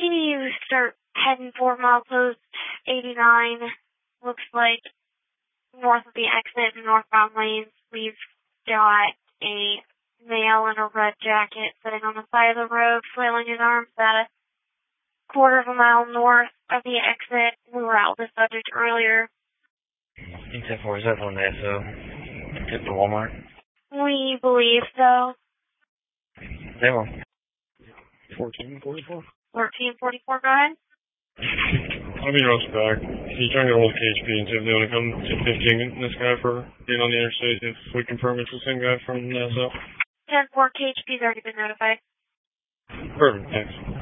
you start heading for milepost 89. Looks like north of the exit in northbound lanes, we've got a male in a red jacket sitting on the side of the road, flailing his arms at a quarter of a mile north of the exit. We were out with the subject earlier. Except for, is that on the SO? Except for Walmart? We believe so. They were 1444? 1444, go ahead. I'll be Russ back. He's trying to get a hold of KHP and see if they want to come to 15 this guy for being on the interstate if we confirm it's the same guy from Nassau. 10-4, KHP's already been notified. Perfect, thanks.